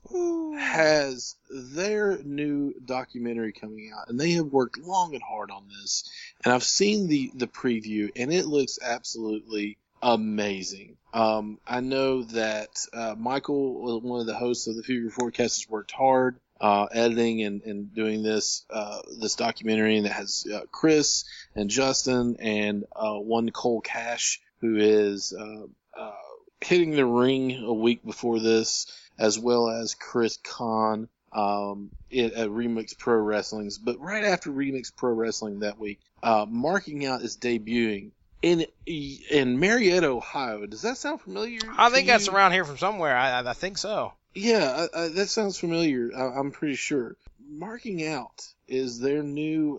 has their new documentary coming out, and they have worked long and hard on this. And I've seen the preview, and it looks absolutely amazing. I know that Michael, one of the hosts of the Figure Forecast, has worked hard editing and doing this documentary, and it has Chris and Justin and one Cole Cash, who is hitting the ring a week before this, as well as Chris Kahn at Remix Pro Wrestling. But right after Remix Pro Wrestling that week, Marking Out is debuting in Marietta, Ohio. Does that sound familiar? I think that's around here from somewhere. I think so. Yeah, that sounds familiar. I'm pretty sure. Marking Out is their new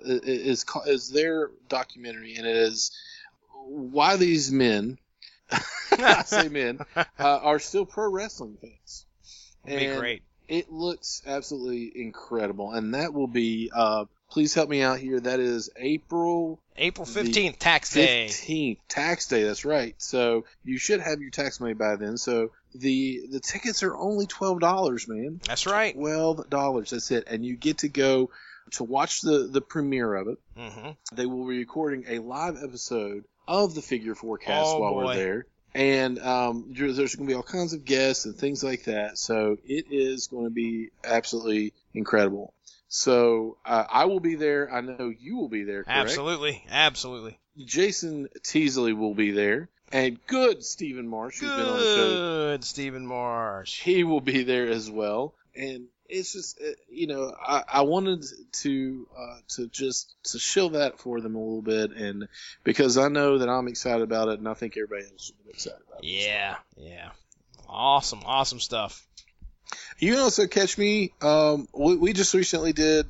is their documentary, and it is why these men, I say men, are still pro wrestling fans. It'd be great. It looks absolutely incredible, and that will be. Please help me out here. That is April 15th, tax day. 15th, tax day. That's right. So you should have your tax money by then. So the tickets are only $12, man. That's right. $12. That's it. And you get to go to watch the premiere of it. Mm-hmm. They will be recording a live episode of the Figure Forecast while we're there. And there's going to be all kinds of guests and things like that. So it is going to be absolutely incredible. So I will be there. I know you will be there, correct? Absolutely. Jason Teasley will be there. And good Stephen Marsh, who's been on the show. Good Stephen Marsh. He will be there as well. And it's just, I wanted to shill that for them a little bit, and because I know that I'm excited about it, and I think everybody else should be excited about it. Yeah. Awesome stuff. You can also catch me. We just recently did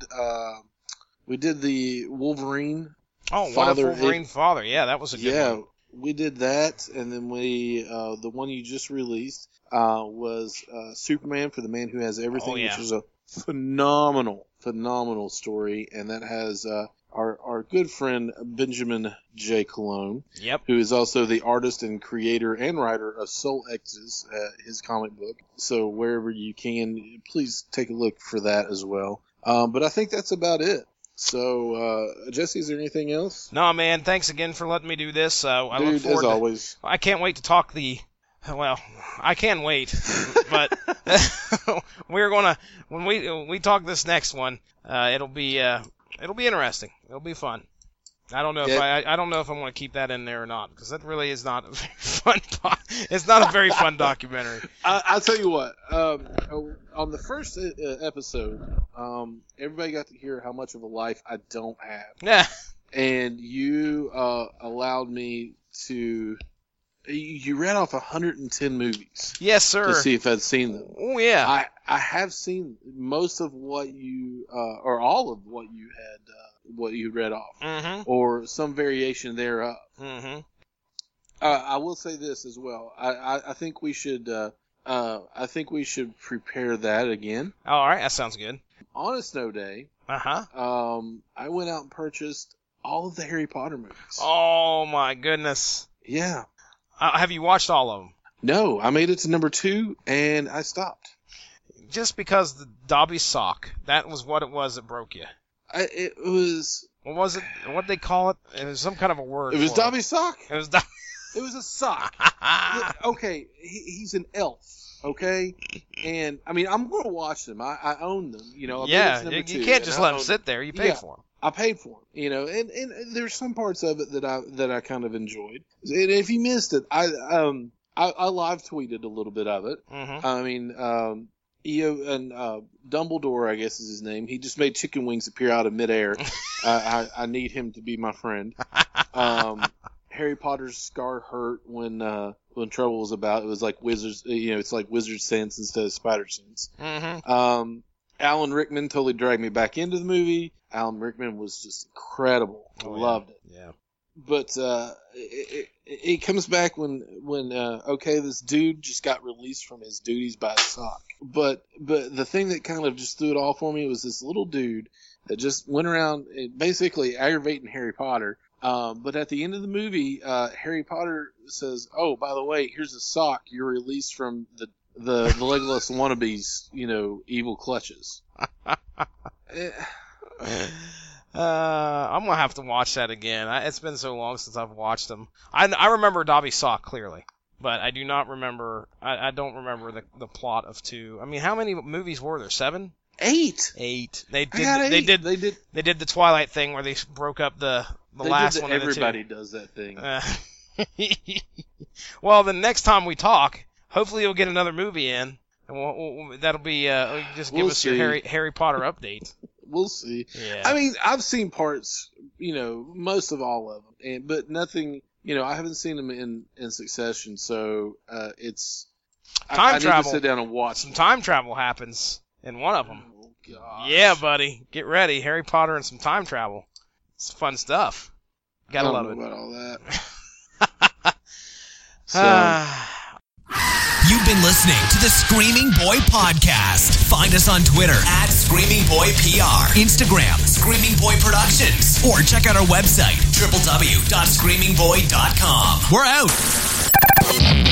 the Wolverine. Oh, what if Wolverine Father? Yeah, that was a good one. We did that, and then the one you just released was Superman for the Man Who Has Everything, which is a phenomenal story, and that has our good friend Benjamin J. Cologne, who is also the artist and creator and writer of Soul X's, his comic book. So wherever you can, please take a look for that as well. But I think that's about it. So, Jesse, is there anything else? No, man. Thanks again for letting me do this. I look forward as always. I can't wait to talk I can wait, but we're gonna when we talk this next one, it'll be interesting. It'll be fun. I don't know if I don't know if I want to keep that in there or not, because that really is not a very fun. It's not a very fun documentary. I'll tell you what. On the first episode, everybody got to hear how much of a life I don't have. Yeah. And you allowed me to. You read off 110 movies. Yes, sir. To see if I'd seen them. Oh, yeah. I have seen most of what you, or all of what you had, what you read off, or some variation thereof. I will say this as well. I think we should. I think we should prepare that again. All right, that sounds good. On a snow day. I went out and purchased all of the Harry Potter movies. Oh my goodness. Yeah. Have you watched all of them? No, I made it to number 2 and I stopped. Just because the Dobby sock, that was what it was that broke you. It was. What was it? What'd they call it? It was some kind of a word. It was Dobby sock. It was Dobby. It was a sock. Okay, he's an elf. Okay, and I mean I'm going to watch them. I own them. You know. You can't just let them sit there. You paid for them. I paid for them, you know, and there's some parts of it that I kind of enjoyed. And if you missed it, I live tweeted a little bit of it. I mean, EO and Dumbledore, I guess is his name. He just made chicken wings appear out of midair. I need him to be my friend. Harry Potter's scar hurt when trouble was about. It was like wizards, it's like wizard sense instead of spider sense. Alan Rickman totally dragged me back into the movie. Alan Rickman was just incredible. I loved it. Yeah. But it comes back when this dude just got released from his duties by a sock. But the thing that kind of just threw it all for me was this little dude that just went around basically aggravating Harry Potter. But at the end of the movie, Harry Potter says, "Oh, by the way, here's a sock. You're released from the Legolas wannabes, evil clutches." I'm gonna have to watch that again. It's been so long since I've watched them. I remember Dobby Sock clearly, but I do not remember. I don't remember the plot of 2. I mean, how many movies were there? 7? 8. 8. They did the Twilight thing where they broke up the last one. Everybody does that thing. Well, the next time we talk, hopefully you'll get another movie in, and that'll be give us your Harry Potter update. We'll see. Yeah. I mean, I've seen parts, most of all of them, but nothing. I haven't seen them in succession, so it's time travel. Need to sit down and watch. Some time travel happens in one of them. Oh gosh. Yeah, buddy, get ready. Harry Potter and some time travel. It's fun stuff. Gotta love it. About all that. You've been listening to the Screaming Boy Podcast. Find us on Twitter at Screaming Boy PR, Instagram, Screaming Boy Productions, or check out our website, www.screamingboy.com. We're out.